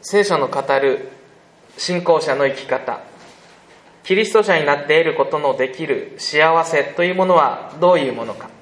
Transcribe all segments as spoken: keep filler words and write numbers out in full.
聖書の語る信仰者の生き方、キリスト者になって得ることのできる幸せというものはどういうものか。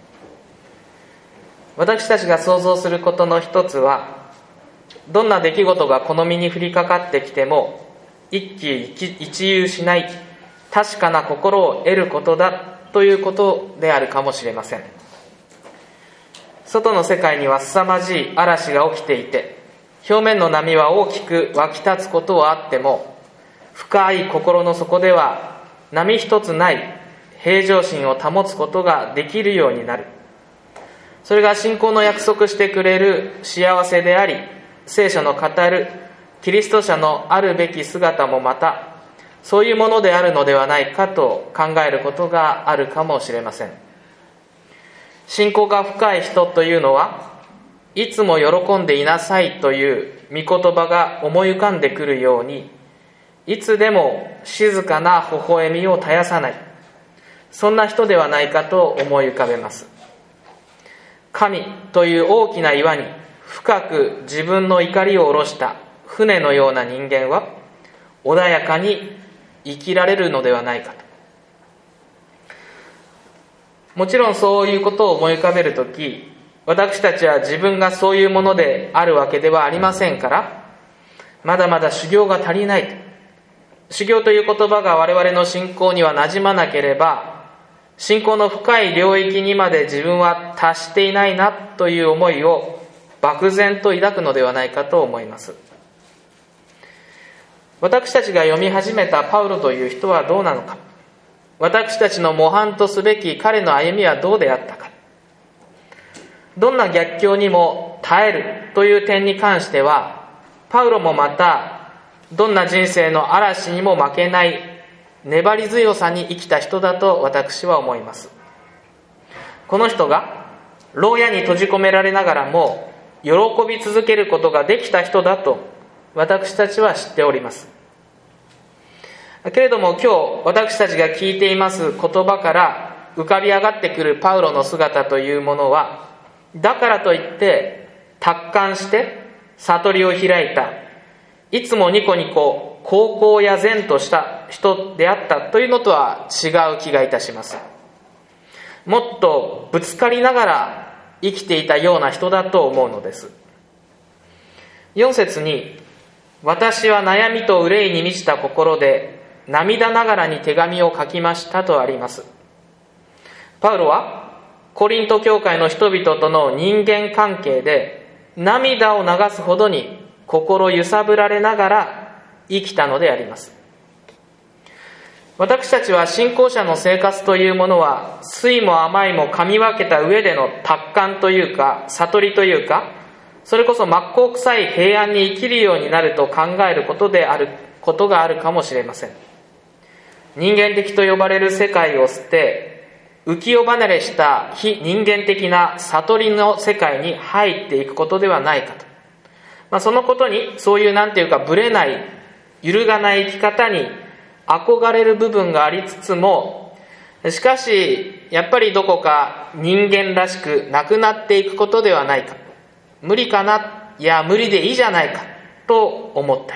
私たちが想像することの一つは、どんな出来事がこの身に降りかかってきても一喜一憂しない確かな心を得ることだということであるかもしれません。外の世界には凄まじい嵐が起きていて、表面の波は大きく湧き立つことはあっても、深い心の底では波一つない平常心を保つことができるようになる。それが信仰の約束してくれる幸せであり、聖書の語るキリスト者のあるべき姿もまたそういうものであるのではないかと考えることがあるかもしれません。信仰が深い人というのは、いつも喜んでいなさいという御言葉が思い浮かんでくるように、いつでも静かな微笑みを絶やさない、そんな人ではないかと思い浮かべます。神という大きな岩に深く自分の怒りを下ろした船のような人間は、穏やかに生きられるのではないかと。もちろんそういうことを思い浮かべるとき、私たちは自分がそういうものであるわけではありませんから、まだまだ修行が足りない。修行という言葉が我々の信仰には馴染まなければ、信仰の深い領域にまで自分は達していないなという思いを漠然と抱くのではないかと思います。私たちが読み始めたパウロという人はどうなのか。私たちの模範とすべき彼の歩みはどうであったか。どんな逆境にも耐えるという点に関しては、パウロもまたどんな人生の嵐にも負けない粘り強さに生きた人だと私は思います。この人が牢屋に閉じ込められながらも喜び続けることができた人だと私たちは知っております。けれども今日私たちが聞いています言葉から浮かび上がってくるパウロの姿というものは、だからといって達観して悟りを開いた、いつもニコニコ高校や善とした人であったというのとは違う気がいたします。もっとぶつかりながら生きていたような人だと思うのです。よん節に、私は悩みと憂いに満ちた心で涙ながらに手紙を書きましたとあります。パウロはコリント教会の人々との人間関係で涙を流すほどに心揺さぶられながら生きたのであります。私たちは信仰者の生活というものは、酸いも甘いも噛み分けた上での達観というか悟りというか、それこそ真っ向臭い平安に生きるようになると考えることであることがあるかもしれません。人間的と呼ばれる世界を捨て、浮世離れした非人間的な悟りの世界に入っていくことではないかと。まあ、そのことにそういうなんていうかぶれない揺るがない生き方に憧れる部分がありつつも、しかしやっぱりどこか人間らしくなくなっていくことではないか、無理かな、いや無理でいいじゃないかと思った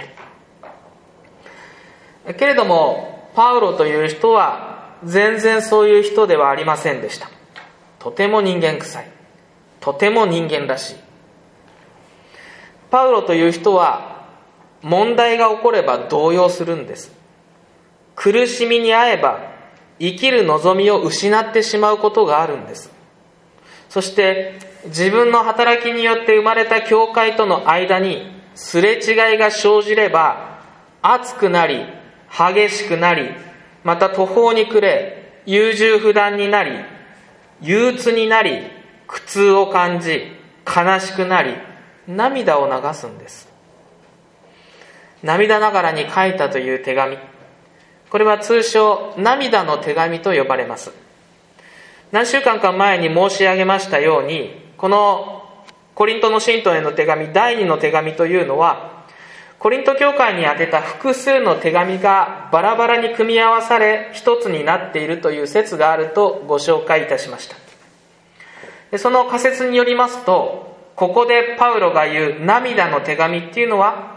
り。けれどもパウロという人は全然そういう人ではありませんでした。とても人間臭い、とても人間らしい。パウロという人は問題が起これば動揺するんです。苦しみに遭えば生きる望みを失ってしまうことがあるんです。そして自分の働きによって生まれた教会との間にすれ違いが生じれば、熱くなり激しくなり、また途方に暮れ優柔不断になり、憂鬱になり、苦痛を感じ悲しくなり涙を流すんです。涙ながらに書いたという手紙、これは通称涙の手紙と呼ばれます。何週間か前に申し上げましたように、このコリントの信徒への手紙、第二の手紙というのは、コリント教会に宛てた複数の手紙がバラバラに組み合わされ一つになっているという説があるとご紹介いたしました。でその仮説によりますと、ここでパウロが言う涙の手紙っていうのは、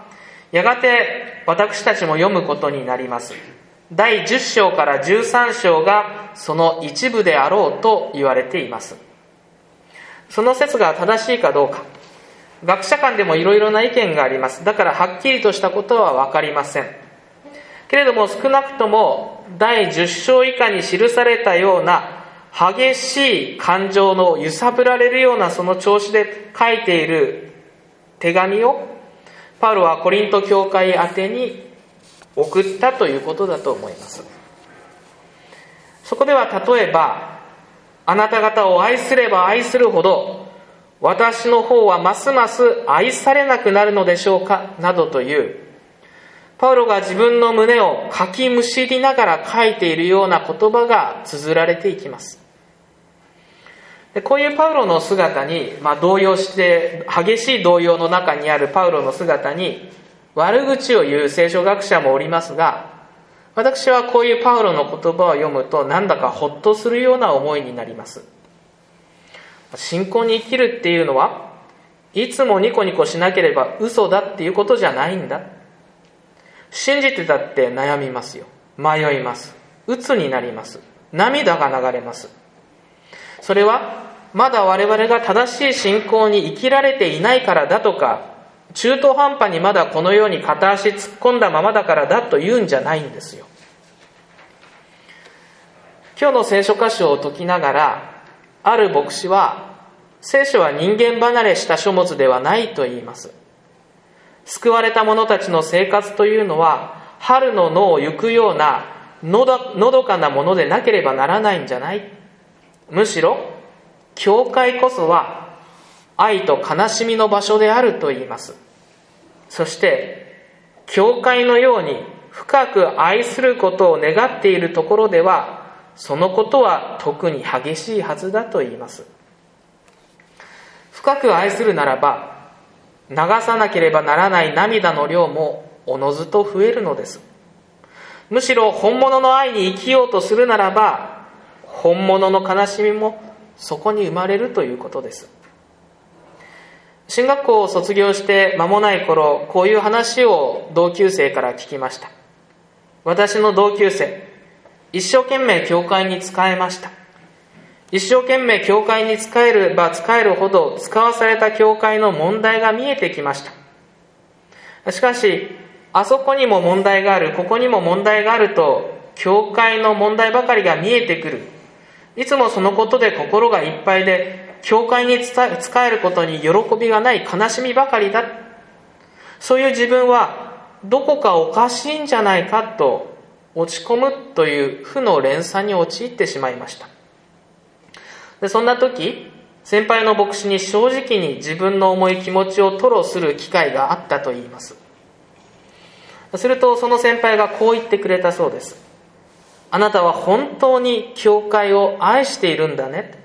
やがて私たちも読むことになります。だいじゅっ章からじゅうさん章がその一部であろうと言われています。その説が正しいかどうか、学者間でもいろいろな意見があります。だからはっきりとしたことは分かりません。けれども少なくともだいじゅっ章以下に記されたような激しい感情の揺さぶられるようなその調子で書いている手紙をパウロはコリント教会宛てに送ったということだと思います。そこでは例えば、あなた方を愛すれば愛するほど私の方はますます愛されなくなるのでしょうかなどというパウロが自分の胸をかきむしりながら書いているような言葉が綴られていきます。でこういうパウロの姿に、まあ、動揺して激しい動揺の中にあるパウロの姿に悪口を言う聖書学者もおりますが、私はこういうパウロの言葉を読むとなんだかほっとするような思いになります。信仰に生きるっていうのはいつもニコニコしなければ嘘だっていうことじゃないんだ。信じてたって悩みますよ、迷います、鬱になります、涙が流れます。それはまだ我々が正しい信仰に生きられていないからだとか、中途半端にまだこのように片足突っ込んだままだからだと言うんじゃないんですよ。今日の聖書箇所を解きながら、ある牧師は聖書は人間離れした書物ではないと言います。救われた者たちの生活というのは春の野を行くようなのど、のどかなものでなければならないんじゃない。むしろ教会こそは愛と悲しみの場所であると言います。そして教会のように深く愛することを願っているところではそのことは特に激しいはずだと言います。深く愛するならば流さなければならない涙の量もおのずと増えるのです。むしろ本物の愛に生きようとするならば本物の悲しみもそこに生まれるということです。進学校を卒業して間もない頃、こういう話を同級生から聞きました。私の同級生、一生懸命教会に仕えました。一生懸命教会に仕えれば仕えるほど使わされた教会の問題が見えてきました。しかしあそこにも問題がある、ここにも問題があると教会の問題ばかりが見えてくる。いつもそのことで心がいっぱいで教会に仕えることに喜びがない、悲しみばかりだ。そういう自分はどこかおかしいんじゃないかと落ち込むという負の連鎖に陥ってしまいました。でそんな時、先輩の牧師に正直に自分の重い気持ちを吐露する機会があったといいます。するとその先輩がこう言ってくれたそうです。あなたは本当に教会を愛しているんだね。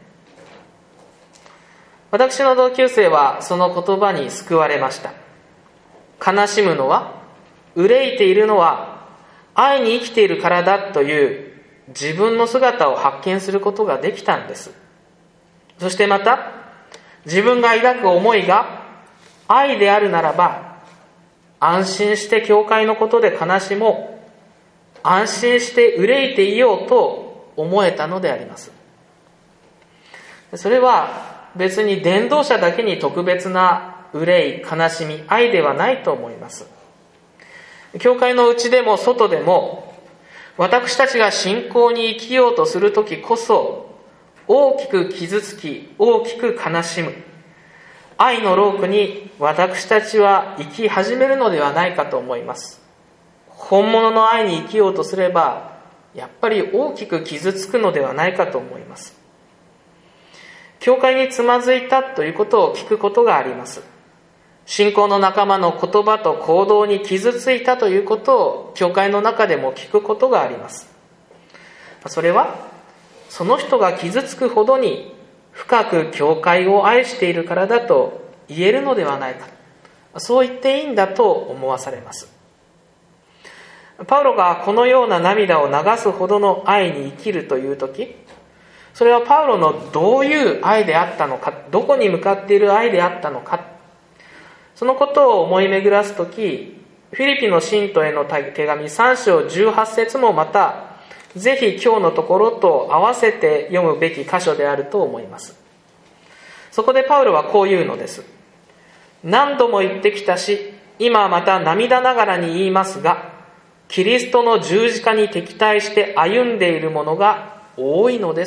私の同級生はその言葉に救われました。悲しむのは、憂いているのは愛に生きているからだという自分の姿を発見することができたんです。そしてまた自分が抱く思いが愛であるならば、安心して教会のことで悲しもう、安心して憂いていようと思えたのであります。それは別に伝道者だけに特別な憂い、悲しみ、愛ではないと思います。教会の内でも外でも、私たちが信仰に生きようとするときこそ大きく傷つき、大きく悲しむ愛のロープに私たちは生き始めるのではないかと思います。本物の愛に生きようとすればやっぱり大きく傷つくのではないかと思います。教会につまずいたということを聞くことがあります。信仰の仲間の言葉と行動に傷ついたということを教会の中でも聞くことがあります。それはその人が傷つくほどに深く教会を愛しているからだと言えるのではないか、そう言っていいんだと思わされます。パウロがこのような涙を流すほどの愛に生きるというとき、それはパウロのどういう愛であったのか、どこに向かっている愛であったのか、そのことを思い巡らすとき、 フィリピの信徒への手紙さん章じゅうはち節もまた、ぜひ今日のところと合わせて読むべき箇所であると思います。そこでパウロはこう言うのです。何度も言ってきたし、今また涙ながらに言いますが、キリストの十字架に敵対して歩んでいる者が多いのです。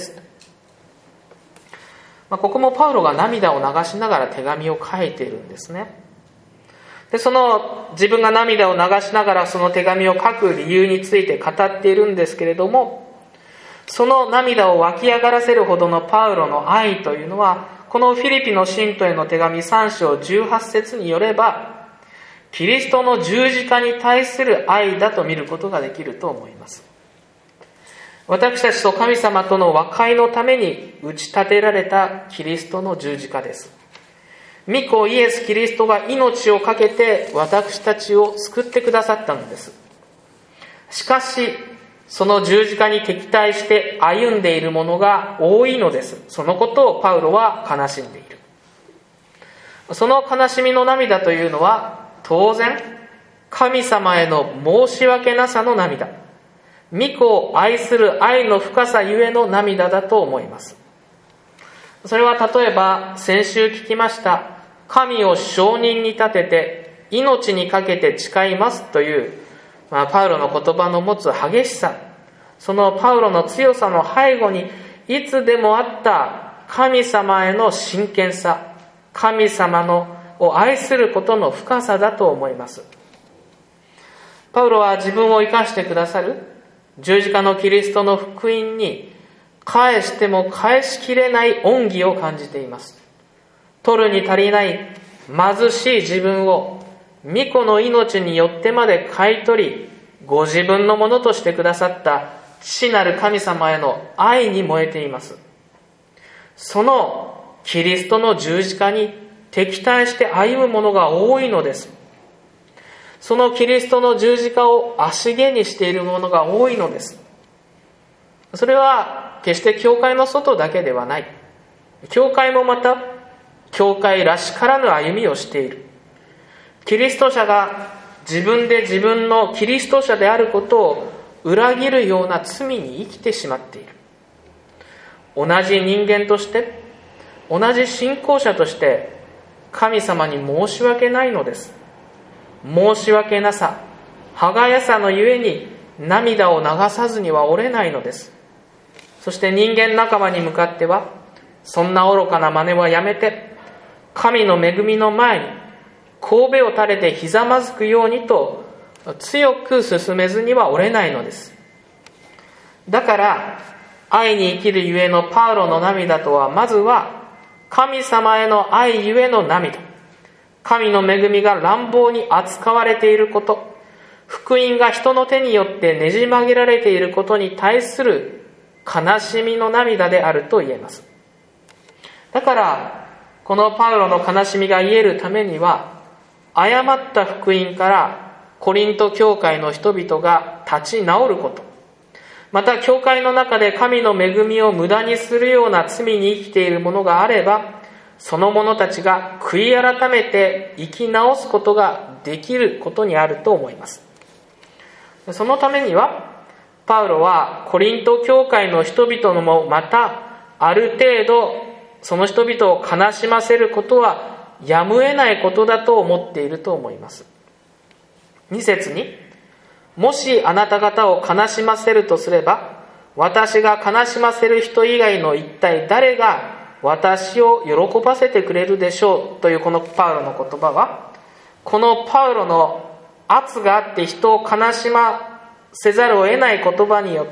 まあ、ここもパウロが涙を流しながら手紙を書いているんですね。で、その自分が涙を流しながらその手紙を書く理由について語っているんですけれども、その涙を湧き上がらせるほどのパウロの愛というのは、このフィリピの信徒への手紙さん章じゅうはち節によれば、キリストの十字架に対する愛だと見ることができると思います。私たちと神様との和解のために打ち立てられたキリストの十字架です。御子イエス・キリストが命を懸けて私たちを救ってくださったのです。しかし、その十字架に敵対して歩んでいる者が多いのです。そのことをパウロは悲しんでいる。その悲しみの涙というのは、当然、神様への申し訳なさの涙。御子を愛する愛の深さゆえの涙だと思います。それは例えば、先週聞きました、神を証人に立てて命にかけて誓いますという、まあ、パウロの言葉の持つ激しさ、そのパウロの強さの背後にいつでもあった神様への真剣さ、神様のを愛することの深さだと思います。パウロは自分を生かしてくださる十字架のキリストの福音に返しても返しきれない恩義を感じています。取るに足りない貧しい自分を御子の命によってまで買い取り、ご自分のものとしてくださった父なる神様への愛に燃えています。そのキリストの十字架に敵対して歩む者が多いのです。そのキリストの十字架を足毛にしている者が多いのです。それは決して教会の外だけではない。教会もまた教会らしからぬ歩みをしている。キリスト者が自分で自分のキリスト者であることを裏切るような罪に生きてしまっている。同じ人間として、同じ信仰者として神様に申し訳ないのです。申し訳なさ、歯がやさのゆえに涙を流さずには折れないのです。そして人間仲間に向かっては、そんな愚かな真似はやめて、神の恵みの前に頭を垂れてひざまずくようにと強く進めずには折れないのです。だから愛に生きるゆえのパウロの涙とは、まずは神様への愛ゆえの涙、神の恵みが乱暴に扱われていること、福音が人の手によってねじ曲げられていることに対する悲しみの涙であると言えます。だからこのパウロの悲しみが癒えるためには、誤った福音からコリント教会の人々が立ち直ること、また教会の中で神の恵みを無駄にするような罪に生きている者があれば、その者たちが悔い改めて生き直すことができることにあると思います。そのためにはパウロはコリント教会の人々のもまたある程度その人々を悲しませることはやむを得ないことだと思っていると思います。に節に、もしあなた方を悲しませるとすれば、私が悲しませる人以外の一体誰が私を喜ばせてくれるでしょうというこのパウロの言葉は、このパウロの圧があって人を悲しませざるを得ない言葉によって、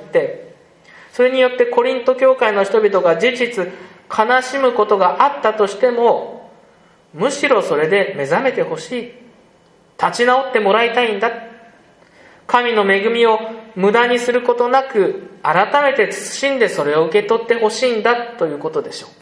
それによってコリント教会の人々が事実悲しむことがあったとしても、むしろそれで目覚めてほしい、立ち直ってもらいたいんだ、神の恵みを無駄にすることなく改めて謹んでそれを受け取ってほしいんだということでしょ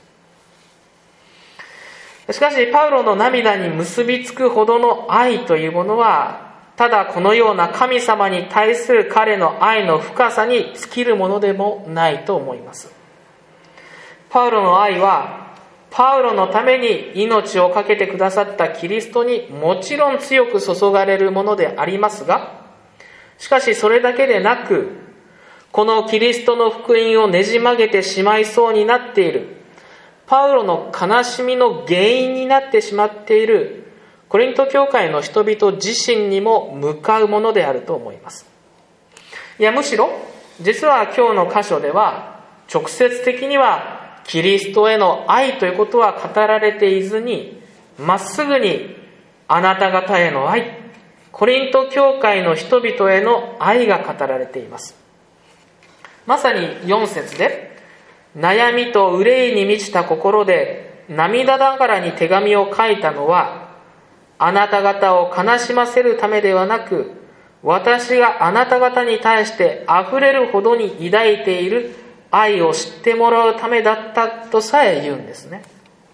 う。しかしパウロの涙に結びつくほどの愛というものは、ただこのような神様に対する彼の愛の深さに尽きるものでもないと思います。パウロの愛はパウロのために命を懸けてくださったキリストにもちろん強く注がれるものでありますが、しかしそれだけでなく、このキリストの福音をねじ曲げてしまいそうになっている、パウロの悲しみの原因になってしまっているコリント教会の人々自身にも向かうものであると思います。いや、むしろ実は今日の箇所では直接的にはキリストへの愛ということは語られていずに、まっすぐにあなた方への愛、コリント教会の人々への愛が語られています。まさによん節で、悩みと憂いに満ちた心で涙ながらに手紙を書いたのは、あなた方を悲しませるためではなく、私があなた方に対して溢れるほどに抱いている愛を知ってもらうためだったとさえ言うんですね。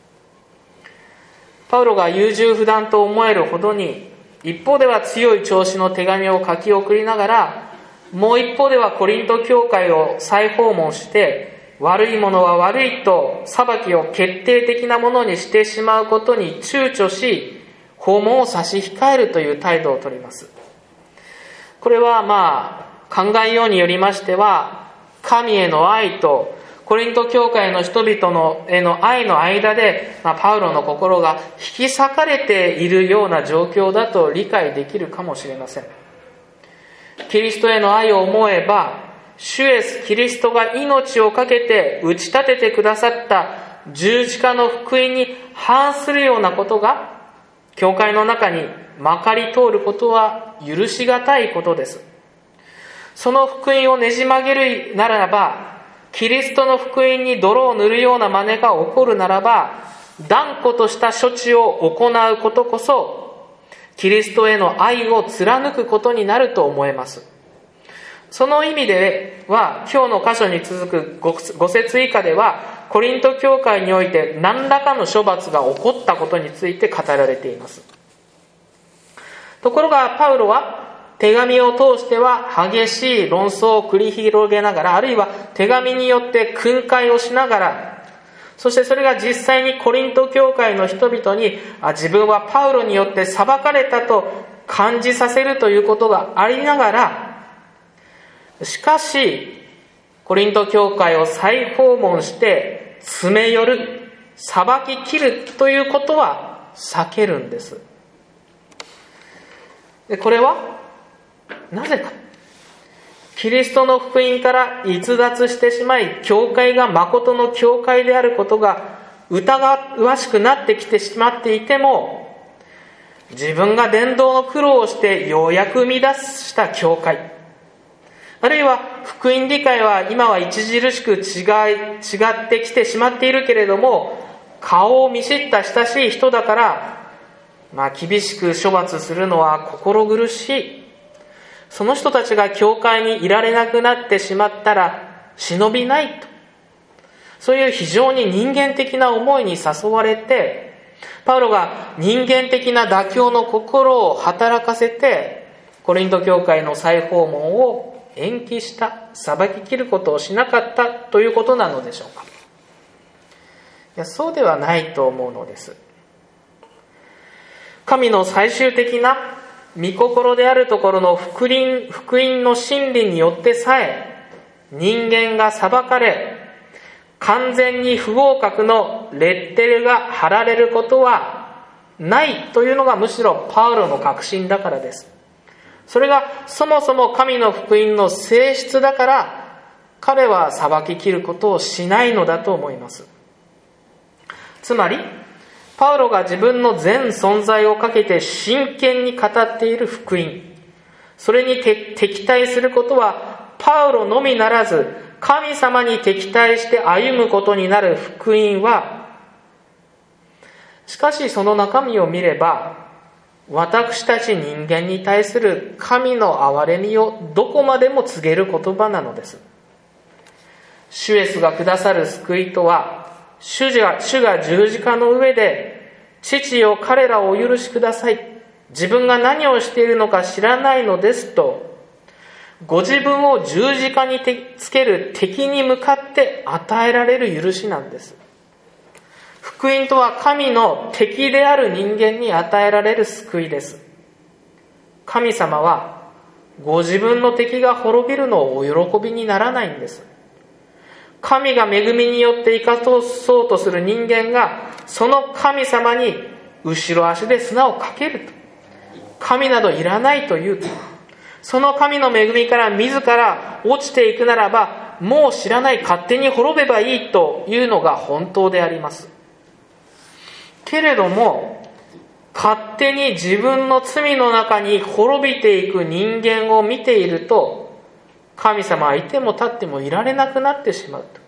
パウロが優柔不断と思えるほどに、一方では強い調子の手紙を書き送りながら、もう一方ではコリント教会を再訪問して、悪いものは悪いと裁きを決定的なものにしてしまうことに躊躇し、訪問を差し控えるという態度をとります。これはまあ考えようによりましては、神への愛とコリント教会の人々のへの愛の間で、まあ、パウロの心が引き裂かれているような状況だと理解できるかもしれません。キリストへの愛を思えば、主イエスキリストが命を懸けて打ち立ててくださった十字架の福音に反するようなことが教会の中にまかり通ることは許しがたいことです。その福音をねじ曲げるならば、キリストの福音に泥を塗るような真似が起こるならば、断固とした処置を行うことこそキリストへの愛を貫くことになると思えます。その意味では、今日の箇所に続くご節以下では、コリント教会において何らかの処罰が起こったことについて語られています。ところがパウロは手紙を通しては激しい論争を繰り広げながら、あるいは手紙によって訓戒をしながら、そしてそれが実際にコリント教会の人々に、あ、自分はパウロによって裁かれたと感じさせるということがありながら、しかしコリント教会を再訪問して詰め寄る、裁き切るということは避けるんです。で、これはなぜか。キリストの福音から逸脱してしまい、教会が誠の教会であることが疑わしくなってきてしまっていても、自分が伝道の苦労をしてようやく生み出した教会、あるいは福音理解は今は著しく違い、違ってきてしまっているけれども、顔を見知った親しい人だから、まあ厳しく処罰するのは心苦しい。その人たちが教会にいられなくなってしまったら忍びないと。そういう非常に人間的な思いに誘われて、パウロが人間的な妥協の心を働かせて、コリント教会の再訪問を延期した、裁き切ることをしなかったということなのでしょうか。いや、そうではないと思うのです。神の最終的な御心であるところの福音、福音の真理によってさえ、人間が裁かれ、完全に不合格のレッテルが貼られることはないというのがむしろパウロの確信だからです。それがそもそも神の福音の性質だから、彼は裁き切ることをしないのだと思います。つまり、パウロが自分の全存在をかけて真剣に語っている福音、それに敵対することはパウロのみならず、神様に敵対して歩むことになる福音は、しかしその中身を見れば、私たち人間に対する神の憐れみをどこまでも告げる言葉なのです。主イエスがくださる救いとは、主が、主が十字架の上で、父よ彼らをお許しください。自分が何をしているのか知らないのですと、ご自分を十字架につける敵に向かって与えられる許しなんです。 福音とは神の敵である人間に与えられる救いです。神様はご自分の敵が滅びるのをお喜びにならないんです。神が恵みによって生かそうとする人間がその神様に後ろ足で砂をかけると、神などいらないというと、その神の恵みから自ら落ちていくならば、もう知らない、勝手に滅べばいいというのが本当であります。けれども、勝手に自分の罪の中に滅びていく人間を見ていると、神様はいても立ってもいられなくなってしまうと。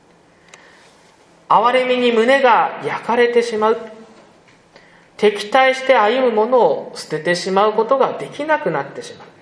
憐れみに胸が焼かれてしまう。敵対して歩むものを捨ててしまうことができなくなってしまう。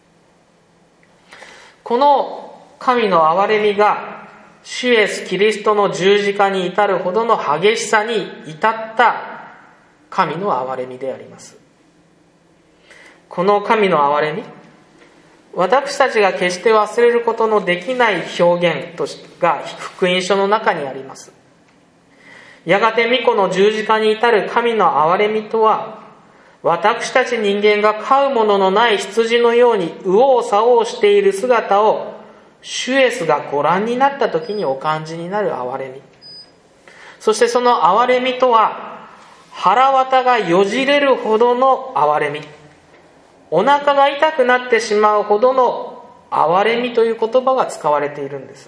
この神の憐れみが主イエスキリストの十字架に至るほどの激しさに至った神の憐れみであります。この神の憐れみ、私たちが決して忘れることのできない表現とが福音書の中にあります。やがて御子の十字架に至る神の憐れみとは、私たち人間が飼うもののない羊のように右往左往している姿を主イエスがご覧になった時にお感じになる憐れみ。そしてその憐れみとは、腹綿がよじれるほどの憐れみ、お腹が痛くなってしまうほどの憐れみという言葉が使われているんです。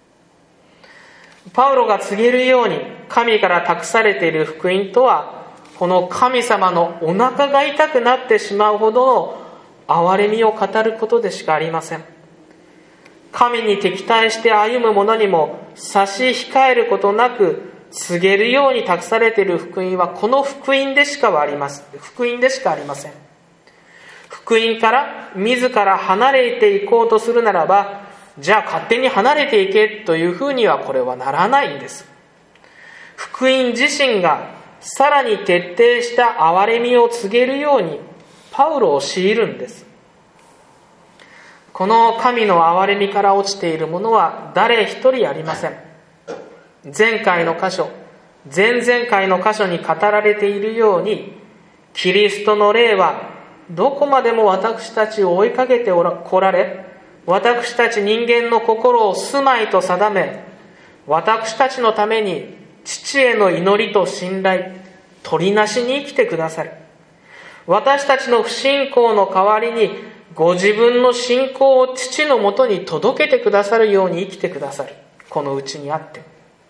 パウロが告げるように、神から託されている福音とは、この神様のお腹が痛くなってしまうほどの憐れみを語ることでしかありません。神に敵対して歩む者にも差し控えることなく告げるように託されている福音は、この福音でしかあります。福音でしかありません。福音から自ら離れていこうとするならば、じゃあ勝手に離れていけというふうにはこれはならないんです。福音自身がさらに徹底した憐れみを告げるようにパウロを強いるんです。この神の憐れみから落ちているものは誰一人ありません。前回の箇所、前々回の箇所に語られているように、キリストの霊はどこまでも私たちを追いかけてこられ、私たち人間の心を住まいと定め、私たちのために父への祈りと信頼、取りなしに生きてくださる。私たちの不信仰の代わりにご自分の信仰を父のもとに届けてくださるように生きてくださる。このうちにあって、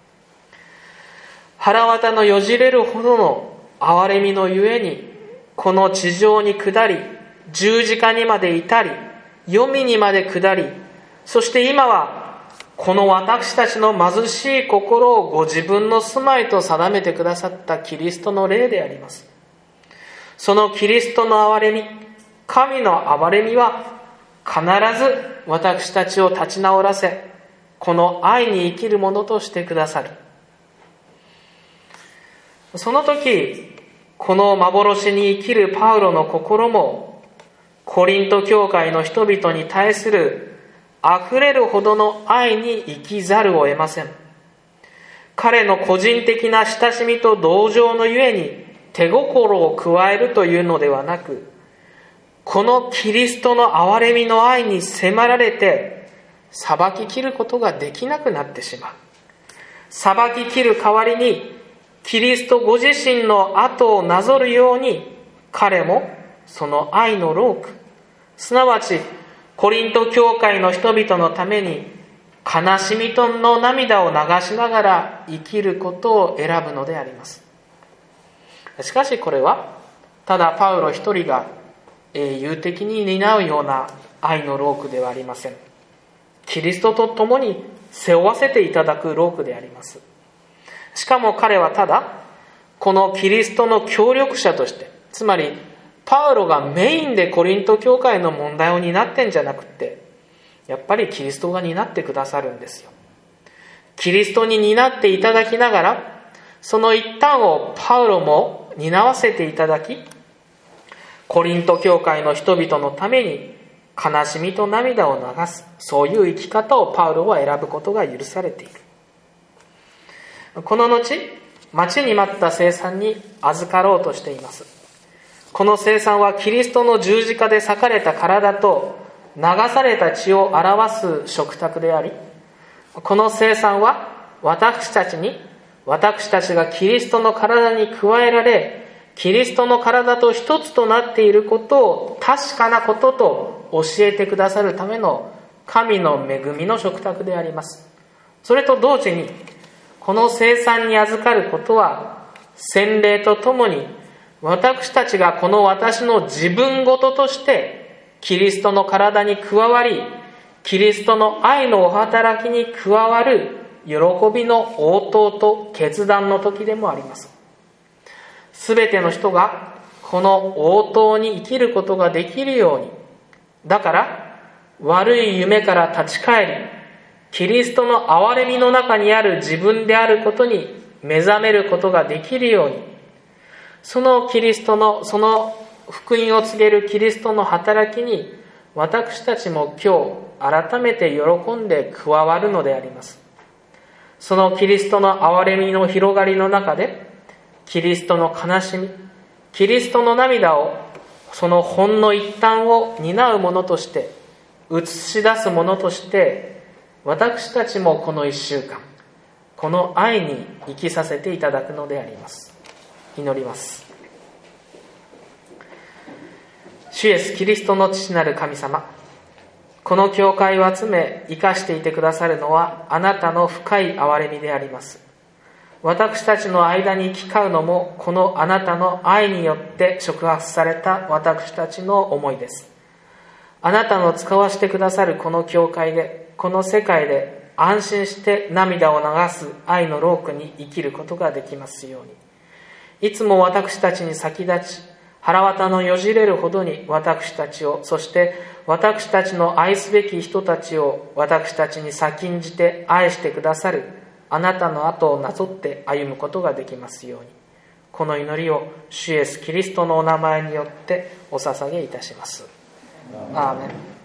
腹渡のよじれるほどの憐れみのゆえに、この地上に下り、十字架にまで至り、黄泉にまで下り、そして今はこの私たちの貧しい心をご自分の住まいと定めてくださったキリストの霊であります。そのキリストの憐れみ、神の憐れみは必ず私たちを立ち直らせ、この愛に生きるものとしてくださる。その時、この幻に生きるパウロの心も、コリント教会の人々に対する溢れるほどの愛に生きざるを得ません。彼の個人的な親しみと同情のゆえに手心を加えるというのではなく、このキリストの憐れみの愛に迫られて裁き切ることができなくなってしまう。裁き切る代わりにキリストご自身の後をなぞるように、彼もその愛の労苦、すなわちコリント教会の人々のために悲しみとの涙を流しながら生きることを選ぶのであります。しかしこれはただパウロ一人が英雄的に担うような愛の労苦ではありません。キリストと共に背負わせていただく労苦であります。しかも彼はただこのキリストの協力者として、つまりパウロがメインでコリント教会の問題を担ってんじゃなくて、やっぱりキリストが担ってくださるんですよ。キリストに担っていただきながら、その一端をパウロも担わせていただき、コリント教会の人々のために悲しみと涙を流す、そういう生き方をパウロは選ぶことが許されている。この後、 待ちに待った聖餐に預かろうとしています。この聖餐はキリストの十字架で裂かれた体と流された血を表す食卓であり、この聖餐は私たちに、私たちがキリストの体に加えられ、キリストの体と一つとなっていることを確かなことと教えてくださるための神の恵みの食卓であります。それと同時に、この聖餐に預かることは、洗礼とともに私たちがこの私の自分ごととしてキリストの体に加わり、キリストの愛のお働きに加わる喜びの応答と決断の時でもあります。すべての人がこの応答に生きることができるように、だから悪い夢から立ち返り、キリストの憐れみの中にある自分であることに目覚めることができるように、そのキリストの、その福音を告げるキリストの働きに私たちも今日改めて喜んで加わるのであります。そのキリストの憐れみの広がりの中で、キリストの悲しみ、キリストの涙を、そのほんの一端を担うものとして、映し出すものとして、私たちもこの一週間、この愛に生きさせていただくのであります。祈ります。主イエスキリストの父なる神様、この教会を集め生かしていてくださるのはあなたの深い憐れみであります。私たちの間に行き交うのもこのあなたの愛によって触発された私たちの思いです。あなたの使わしてくださるこの教会で、この世界で安心して涙を流す愛のロークに生きることができますように。いつも私たちに先立ち、腹渡のよじれるほどに私たちを、そして私たちの愛すべき人たちを私たちに先んじて愛してくださるあなたの後をなぞって歩むことができますように。この祈りを主イエスキリストのお名前によってお捧げいたします。アーメン。